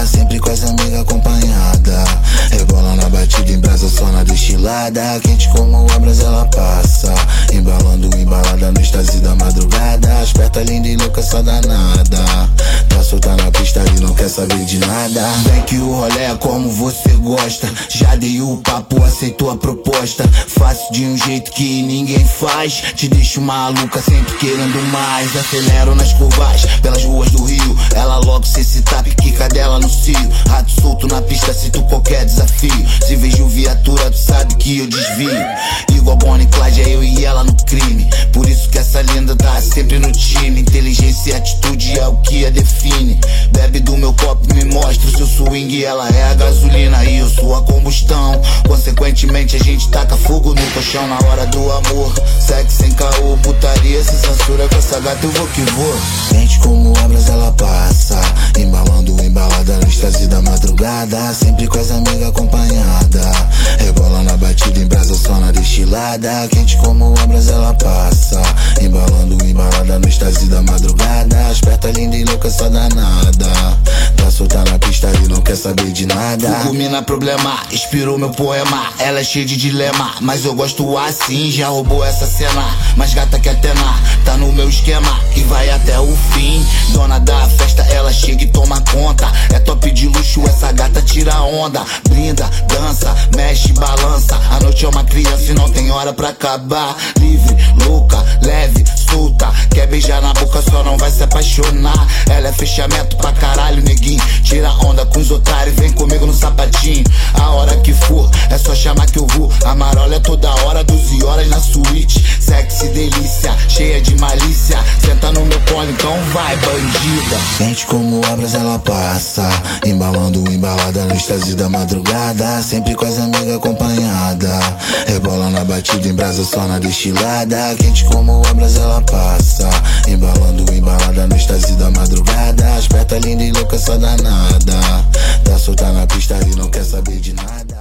sempre com as amigas acompanhada. Rebola na batida, em brasa só na destilada. Quente como obras ela passa, embalando, embalada no êxtase da madrugada. Esperta, linda e louca, só danada. Tá solta na pista e não quer saber de nada. Vem que o rolê é como você gosta. Já dei o papo, aceitou a proposta. Faço de um jeito que ninguém faz. Te deixo maluca, sempre querendo mais. Acelero nas curvas, pelas ruas do Rio. Ela logo se excita, piquica dela no cio. Rato solto na pista, cito qualquer desafio. Se vejo viatura, tu sabe que eu desvio. Igual Bonnie e Clyde, é eu e ela no crime. Por isso que essa linda tá sempre no time. Inteligência e atitude é o que a define. Bebe do meu copo, me mostra o seu swing. Ela é a gasolina e eu sou a combustão. Consequentemente a gente taca fogo no colchão na hora do amor. Sexo sem caô, putaria sem censura. Com essa gata eu vou que vou. Quente como obras ela passa, embalando, embalada no êxtase da madrugada. Sempre com as amigas acompanhada. Rebola na batida, em brasa só na destilada. Quente como obras ela passa, embalando, embalada no êxtase da madrugada. Esperta, linda e louca, só danada. Tá solta na pista e não quer saber de nada. Fulmina problema, inspirou meu poema. Ela é cheia de dilema, mas eu gosto assim. Já roubou essa cena, mas gata que Atena. Tá no meu esquema e vai até o fim. Dona da festa, ela chega e toma conta. É top de luxo, essa gata tira onda. Brinda, dança, mexe, balança. A noite é uma criança e não tem hora pra acabar. Livre, louca, leve, solta. Quer beijar na boca, só não vai se apaixonar. Ela é fechamento pra caralho, neguinho. Tira onda com os otários, vem comigo no sapatinho. A hora que for, é só chamar que eu vou. A marola é toda hora, 12 horas na suíte. Sexy delícia, cheia de malícia. Senta no meu colo, então vai, bandida. Quente como obras ela passa, embalando, embalada no êxtase da madrugada. Sempre com as amigas acompanhada. Rebola na batida, em brasa só na destilada. Quente como obras ela passa, embalando, embalada no êxtase da madrugada. Esperta, linda e louca, só danada. Tá solta na pista e não quer saber de nada.